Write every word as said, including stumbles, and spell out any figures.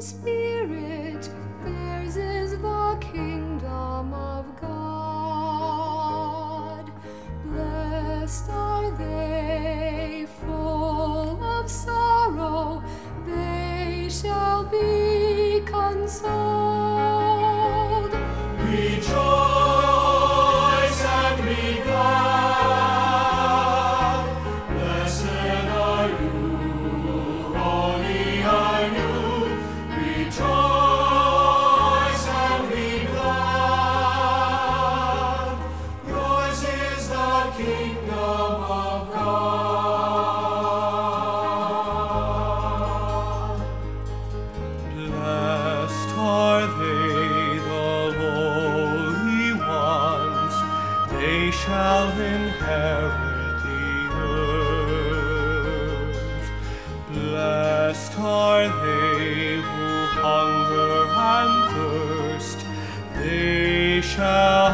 Spirit, theirs is the kingdom of God. Blessed are they, full of sorrow, they shall be consoled. Rejoice and be glad. Blessed are you, holy are you. Rejoice and be glad. Yours is the kingdom of God. Blessed are they, the lowly ones, they shall inherit the earth. Blessed are they who hunger and thirst, they shall